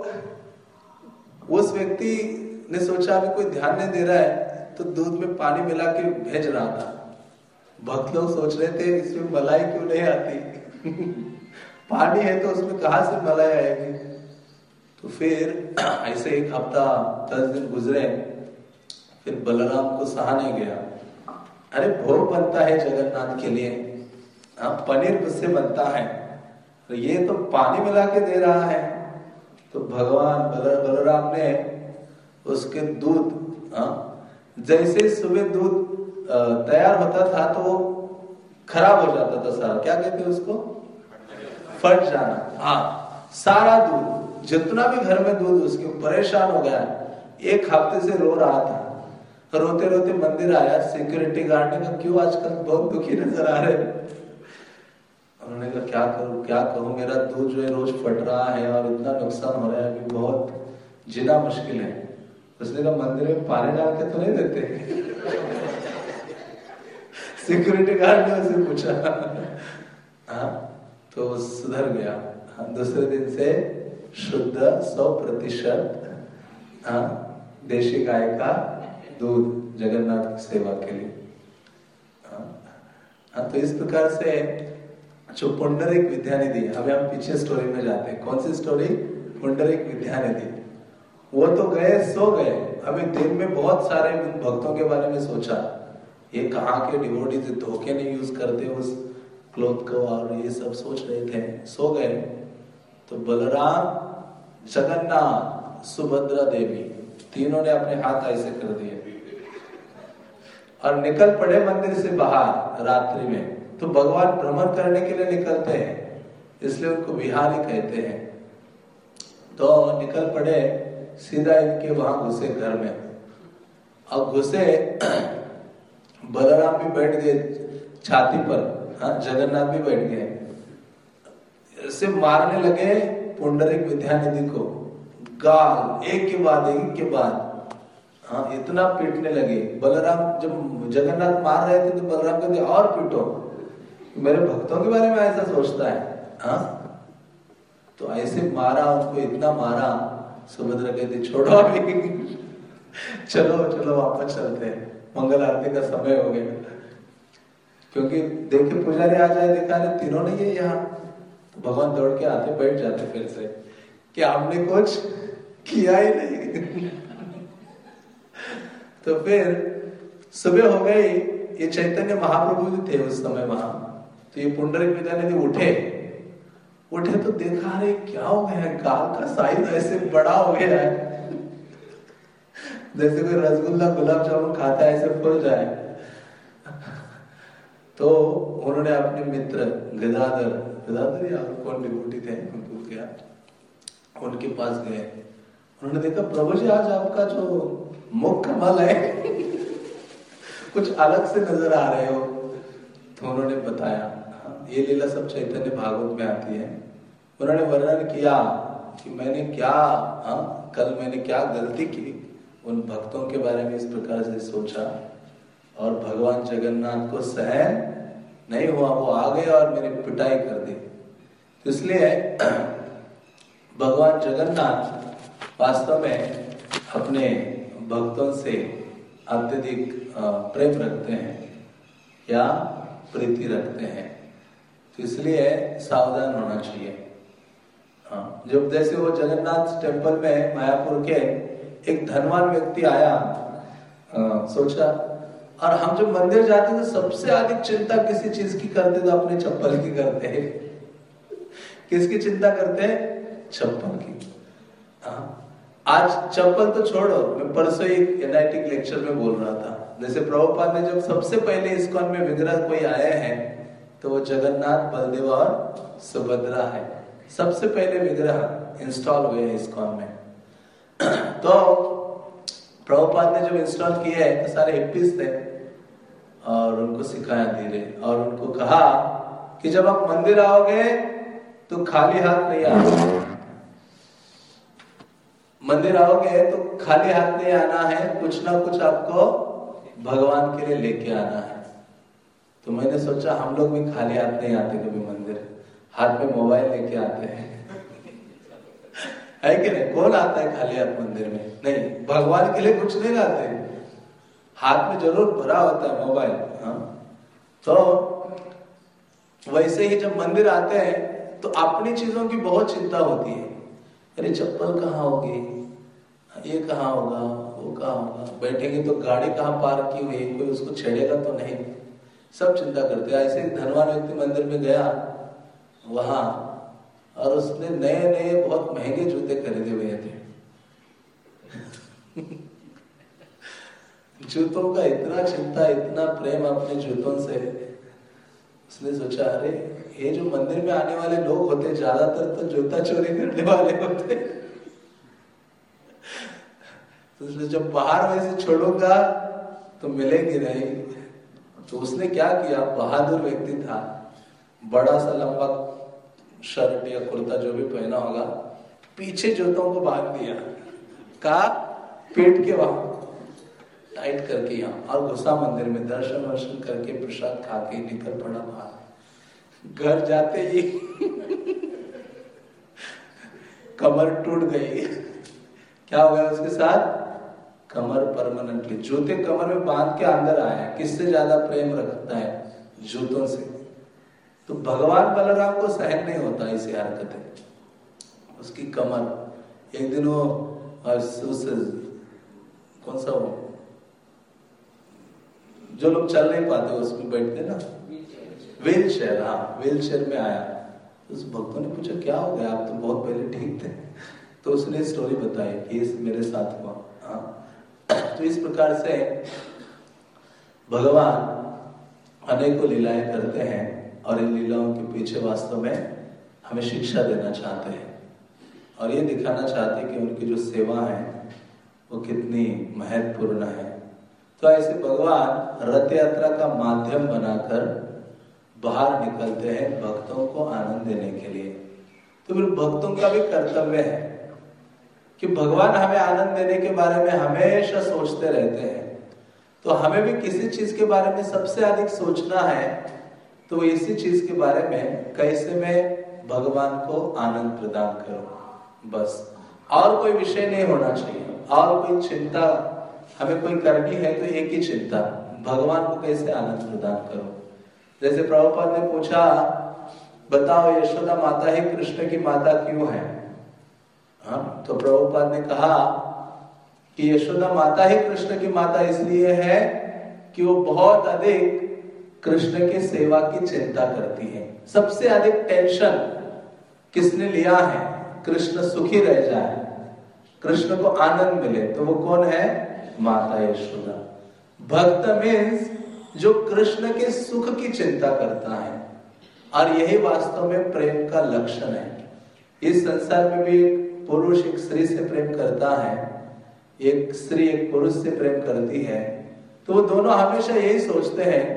उस व्यक्ति ने सोचा अभी कोई ध्यान नहीं दे रहा है, तो दूध में पानी मिला के भेज रहा था। भक्त लोग सोच रहे थे इसमें मलाई क्यों नहीं आती पानी है तो उसमें कहां से मलाई आएगी। तो फिर ऐसे एक हफ्ता 10 दिन गुजरे, फिर बलराम को सहा नहीं गया। अरे भोग बनता है जगन्नाथ के लिए, हाँ, पनीर उससे बनता है, तो ये तो पानी मिला के दे रहा है। तो भगवान बलराम ने उसके दूध, हाँ, जैसे सुबह दूध तैयार होता था तो वो खराब हो जाता था सारा, क्या कहते हैं उसको, फट जाना, हाँ, सारा दूध, जितना भी घर में दूध, उसके परेशान हो गया, एक हफ्ते से रो रहा था। रोते रोते मंदिर आया, सिक्योरिटी गार्ड ने कहा क्यों आजकल बहुत दुखी नजर आ रहे। उन्होंने कहा क्या करूं, मेरा दूध जो है रोज फट रहा है और इतना नुकसान हो रहा है, अभी बहुत जीना मुश्किल है। उसने कहा मंदिर में पानी डाल के तो नहीं देते सिक्योरिटी गार्ड ने उसे पूछा, हाँ, तो सुधर गया। हाँ, दूसरे दिन से शुद्ध 100% देशी गाय का दूध जगन्नाथ की सेवा के लिए। हाँ, तो इस प्रकार से जो पुंडरीक विद्यानिधि, अभी हम पीछे स्टोरी में जाते हैं। कौन सी स्टोरी, पुंडरीक विद्यानिधि। वो तो गए, सो गए, अभी दिन में बहुत सारे भक्तों के बारे में सोचा, ये कहाँ के डिवोटीज धोखे नहीं यूज करते उस क्लोथ को, और ये सब सोच रहे थे, सो गए। तो बलराम, जगन्नाथ, सुभद्रा देवी, तीनों ने अपने हाथ ऐसे कर दिए और निकल पड़े मंदिर से बाहर रात्रि में। तो भगवान भ्रमण करने के लिए निकलते हैं, इसलिए उनको विहारी कहते हैं। तो निकल पड़े, सीधा इनके वहां घुसे घर में, और घुसे, बलराम भी बैठ गए छाती पर, हाँ, जगन्नाथ भी बैठ गए, से मारने लगे पुंडरीक विद्यानिधि को, गाल एक के बाद, हाँ, इतना पीटने लगे। बलराम, जब जगन्नाथ मार रहे थे तो बलराम कहते और पीटो, मेरे भक्तों के बारे में ऐसा सोचता है, हाँ। तो ऐसे मारा उनको, इतना मारा, सुभद्रा कहती छोड़ो अभी चलो वापस चलते हैं, मंगल आरती का समय हो गया। क्योंकि देखे पुजारी आ जाए, देखा नहीं तीनों नहीं है यहाँ, तो भगवान दौड़ के आते, बैठ जाते फिर से कि हमने कुछ किया ही नहीं तो फिर सुबह हो गई, ये चैतन्य महाप्रभु भी थे उस समय वहां। तो ये पुंडरीक विद्यानिधि उठे तो देखा, अरे क्या हो गया है, गाल का साइज ऐसे बड़ा हो गया है जैसे कोई रसगुल्ला गुलाब जामुन खाता है, ऐसे फूल जाए। तो उन्होंने अपने मित्र गदाधर या कौन डिवोटी थे उनके पास गए। उन्होंने देखा, प्रभु जी आज आपका जो मुख कमल है कुछ अलग से नजर आ रहे हो। तो उन्होंने बताया, ये लीला सब चैतन्य भागवत में आती है। उन्होंने वर्णन किया कि मैंने क्या, कल मैंने क्या गलती की, उन भक्तों के बारे में इस प्रकार से सोचा, और भगवान जगन्नाथ को सहन नहीं हुआ, वो आ गए और मेरी पिटाई कर दी। तो इसलिए भगवान जगन्नाथ वास्तव में अपने भक्तों से अत्यधिक प्रेम रखते हैं या प्रीति रखते हैं, तो इसलिए सावधान होना चाहिए। हाँ, जब जैसे वो जगन्नाथ टेम्पल में मायापुर के एक धनवान व्यक्ति आया, सोचा, और हम जब मंदिर जाते तो सबसे अधिक चिंता किसी चीज की करते तो अपने चप्पल की करते हैं किसकी चिंता करते हैं? चप्पल की। आज चप्पल तो छोड़ो, मैं परसों एक एनआईटी लेक्चर में बोल रहा था, जैसे प्रभुपाद ने जब सबसे पहले इस्कॉन में विग्रह कोई आए हैं तो वो जगन्नाथ, बलदेव और सुभद्रा है। सबसे पहले विग्रह इंस्टॉल हुए हैं इस्कॉन में। तो प्रभुपाद ने जब इंस्टॉल किए हैं तो सारे हिप्पीज थे और उनको सिखाया धीरे, और उनको कहा कि जब आप मंदिर आओगे तो खाली हाथ नहीं आना, मंदिर आओगे तो खाली हाथ नहीं आना है, कुछ ना कुछ आपको भगवान के लिए लेके आना है। तो मैंने सोचा हम लोग भी खाली हाथ नहीं आते कभी मंदिर, हाथ में मोबाइल लेके आते हैं है कि नहीं? कौन आता है खाली हाथ मंदिर में? नहीं, भगवान के लिए कुछ नहीं लाते, हाथ में जरूर भरा होता है मोबाइल। तो वैसे ही जब मंदिर आते हैं तो अपनी चीजों की बहुत चिंता होती है। अरे चप्पल कहाँ होगी, ये कहाँ होगा, वो कहाँ होगा, बैठेंगे तो गाड़ी कहाँ पार्क की हुई, कोई उसको छेड़ेगा तो नहीं, सब चिंता करते हैं। ऐसे धनवान व्यक्ति मंदिर में गया वहां, और उसने नए नए बहुत महंगे जूते खरीदे हुए थे जूतों का इतना चिंता, इतना प्रेम अपने जूतों से। उसने सोचा अरे ये जो मंदिर में आने वाले लोग होते ज्यादातर तो जूता चोरी करने वाले होते तो उसने जब बाहर वैसे छोड़ूंगा तो मिलेंगे नहीं। तो उसने क्या किया, बहादुर व्यक्ति था, बड़ा सा लंबा शर्ट या कुर्ता जो भी पहना होगा, पीछे जूतों को बांध दिया, का पीठ के वहां टाइट करके यहाँ, और घुसा मंदिर में, दर्शन वर्शन करके प्रसाद खा के निकल पड़ा बाहर। घर जाते ही कमर टूट गई। क्या हो गया उसके साथ? कमर परमानेंटली, जूते कमर में बांध के अंदर आया। किससे ज्यादा प्रेम रखता है? जूतों से। तो भगवान बलराम को सहन नहीं होता ऐसी हरकतें, उसकी कमर। एक दिन वो कौन सा वो जो लोग चल नहीं पाते उसमें बैठते ना, व्हील चेयर, हाँ व्हील चेयर में आया। उस भक्तों ने पूछा क्या हो गया, आप तो बहुत पहले ठीक थे। तो उसने स्टोरी बताई कि इस मेरे साथ हुआ। तो इस प्रकार से भगवान अनेकों लीलाएं करते हैं, और इन लीलाओं के पीछे वास्तव में हमें शिक्षा देना चाहते हैं, और ये दिखाना चाहते हैं कि उनकी जो सेवा है वो कितनी महत्वपूर्ण है। तो ऐसे भगवान रथ यात्रा का माध्यम बनाकर बाहर निकलते हैं भक्तों को आनंद देने के लिए। तो फिर भक्तों का भी कर्तव्य है कि भगवान हमें आनंद देने के बारे में हमेशा सोचते रहते हैं। तो हमें भी किसी चीज के बारे में सबसे अधिक सोचना है तो इसी चीज के बारे में कैसे मैं भगवान को आनंद प्रदान करूं, बस। और कोई विषय नहीं होना चाहिए, और कोई चिंता हमें कोई करनी है तो एक ही चिंता, भगवान को कैसे आनंद प्रदान करूं। जैसे प्रभुपाद ने पूछा, बताओ यशोदा माता ही कृष्ण की माता क्यों है? तो प्रभुपाद ने कहा कि यशोदा माता ही कृष्ण की माता इसलिए है कि वो बहुत अधिक कृष्ण की सेवा की चिंता करती है। सबसे अधिक टेंशन किसने लिया है? कृष्ण सुखी रह जाए, कृष्ण को आनंद मिले, तो वो कौन है? माता यशोदा। भक्त मीन्स जो कृष्ण के सुख की चिंता करता है, और यही वास्तव में प्रेम का लक्षण है। इस संसार में भी एक पुरुष एक स्त्री से प्रेम करता है, एक स्त्री एक पुरुष से प्रेम करती है, तो वो दोनों हमेशा यही सोचते हैं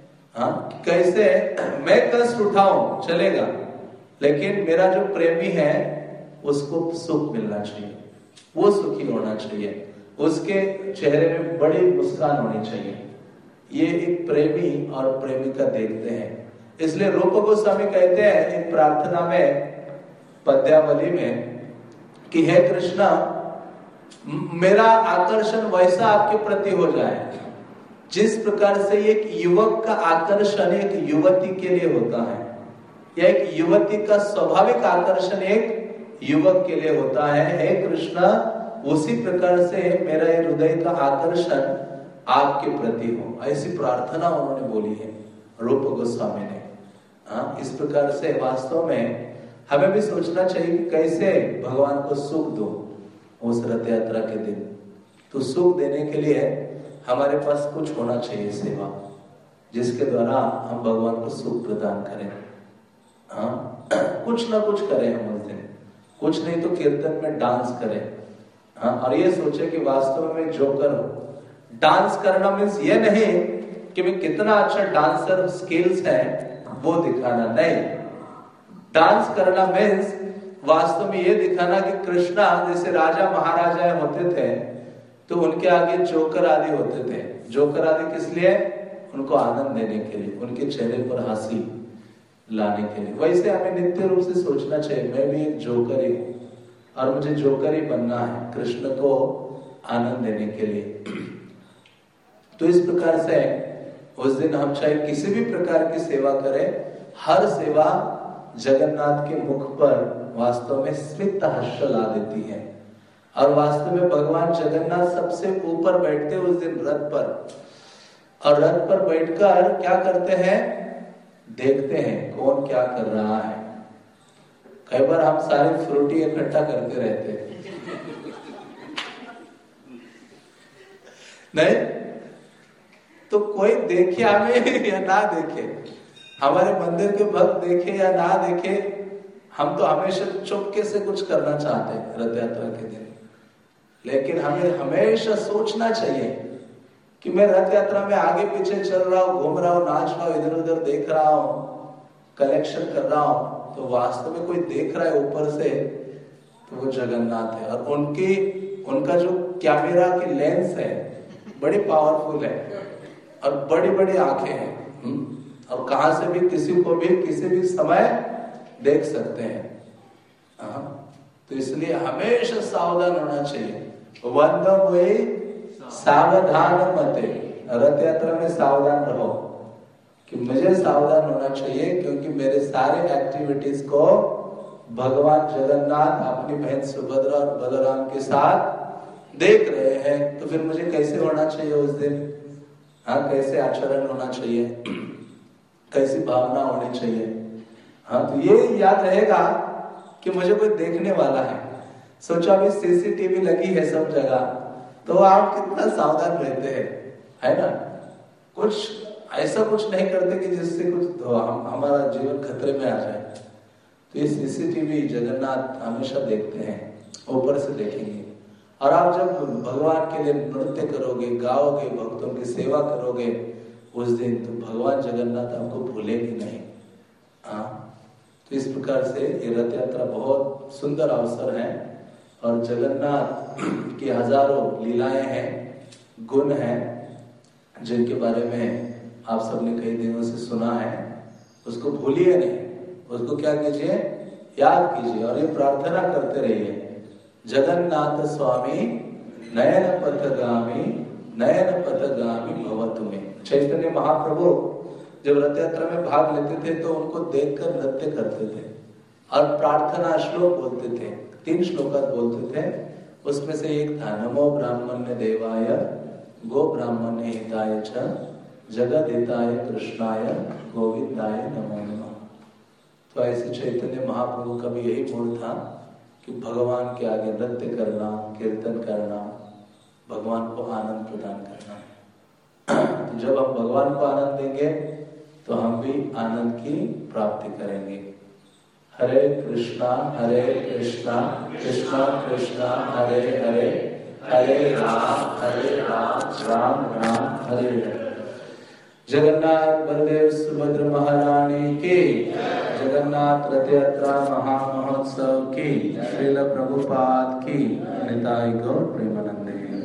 कैसे मैं कष्ट उठाऊं चलेगा, लेकिन मेरा जो प्रेमी है उसको सुख मिलना चाहिए, वो सुखी होना चाहिए, उसके चेहरे में बड़ी मुस्कान होनी चाहिए। ये एक प्रेमी और प्रेमिका देखते हैं। इसलिए रूप गोस्वामी कहते हैं एक प्रार्थना में, पद्यावली में, कि हे कृष्णा, मेरा आकर्षण वैसा आपके प्रति हो जाए जिस प्रकार से एक युवक का आकर्षण एक युवती के लिए होता है, या एक युवती का स्वाभाविक आकर्षण एक युवक के लिए होता है। हे कृष्णा, उसी प्रकार से मेरा ये हृदय का आकर्षण आपके प्रति हो। ऐसी प्रार्थना उन्होंने बोली है रूप गोस्वामी ने। इस प्रकार से वास्तव में हमें भी सोचना चाहिए कि कैसे भगवान को सुख दो उस रथ यात्रा के दिन। तो सुख देने के लिए हमारे पास कुछ होना चाहिए सेवा, जिसके द्वारा हम भगवान को सुख प्रदान करें। हाँ, कुछ ना कुछ करें हम उस दिन, कुछ नहीं तो कीर्तन में डांस करें। हाँ, और ये सोचे कि वास्तव में जोकर हो। डांस करना मीन्स ये नहीं कि मैं कितना अच्छा डांसर स्किल्स है वो दिखाना, नहीं। डांस करना मीन्स वास्तव में ये दिखाना कि कृष्णा जैसे राजा महाराजा होते थे तो उनके आगे जोकर आदि होते थे। जोकर आदि किस लिए? उनको आनंद देने के लिए, उनके चेहरे पर हंसी लाने के लिए। वैसे हमें नित्य रूप से सोचना चाहिए मैं भी एक जोकर ही हूँ और मुझे जोकर ही बनना है कृष्ण को आनंद देने के लिए। तो इस प्रकार से उस दिन हम चाहे किसी भी प्रकार की सेवा करें, हर सेवा जगन्नाथ के मुख पर वास्तव में स्मित हास्य ला देती है। और वास्तव में भगवान जगन्नाथ सबसे ऊपर बैठते उस दिन रथ पर, और रथ पर बैठकर क्या करते हैं? देखते हैं कौन क्या कर रहा है। कई बार हम सारे फ्रूटी इकट्ठा करते रहते हैं नहीं तो कोई देखे हमें या ना देखे, हमारे मंदिर के भक्त देखे या ना देखे, हम तो हमेशा चुपके से कुछ करना चाहते हैं रथ यात्रा के दिन। लेकिन हमें हमेशा सोचना चाहिए कि मैं रथ यात्रा में आगे पीछे चल रहा हूँ, घूम रहा हूँ, नाच रहा हूँ, इधर उधर देख रहा हूँ, कलेक्शन कर रहा हूँ, तो वास्तव में कोई देख रहा है ऊपर से तो वो जगन्नाथ है। और उनका जो कैमरा की लेंस है बड़ी पावरफुल है और बड़ी बड़ी आंखें हैं, और कहां से भी किसी को भी किसी भी समय देख सकते हैं। तो इसलिए हमेशा सावधान होना चाहिए। वंदम हुए सावधान मते, रथ यात्रा में सावधान रहो कि मुझे सावधान होना चाहिए, क्योंकि मेरे सारे एक्टिविटीज को भगवान जगन्नाथ अपनी बहन सुभद्रा और बलराम के साथ देख रहे हैं। तो फिर मुझे कैसे होना चाहिए उस दिन? हाँ, कैसे आचरण होना चाहिए, कैसी भावना होनी चाहिए। हाँ, तो ये याद रहेगा कि मुझे कोई देखने वाला है। सोचो अभी सीसीटीवी लगी है सब जगह, तो आप कितना सावधान रहते हैं, है ना? कुछ ऐसा कुछ नहीं करते कि जिससे कुछ हमारा जीवन खतरे में आ जाए। तो ये सीसीटीवी जगन्नाथ हमेशा देखते हैं, ऊपर से देखेंगे। और आप जब भगवान के लिए नृत्य करोगे, गाओगे, भक्तों की सेवा करोगे उस दिन, तो भगवान जगन्नाथ आपको भूलेंगे नहीं। तो इस प्रकार से ये रथ यात्रा बहुत सुंदर अवसर है, और जगन्नाथ की हजारों लीलाएं हैं, गुण हैं, जिनके बारे में आप सबने कई दिनों से सुना है। उसको भूलिए नहीं, उसको क्या कीजिए? याद कीजिए, और ये प्रार्थना करते रहिए, जगन्नाथ स्वामी नयन पथगामी, नयन पथगामी भवतु में। चैतन्य महाप्रभु जब रथ यात्रा में भाग लेते थे तो उनको देखकर नृत्य करते थे और प्रार्थना श्लोक बोलते थे। 3 श्लोकात बोलते थे, उसमें से एक था नमो ब्राह्मण्य देवाय गो ब्राह्मण्य हिताय च जगत हिताय कृष्णाय गोविंदाय नमो नमः। तो ऐसे चैतन्य महाप्रभु का भी यही गुण था कि भगवान के आगे नृत्य करना, कीर्तन करना, भगवान को आनंद प्रदान करना। तो जब हम भगवान को आनंद देंगे तो हम भी आनंद की प्राप्ति करेंगे। हरे कृष्णा कृष्णा कृष्णा हरे हरे, हरे राम राम राम हरे हरे। जगन्नाथ बलदेव सुभद्र महारानी की, जगन्नाथ रथ यात्रा महामहोत्सव की, श्रील प्रभुपाद की, निताई गौर प्रेमानंदे।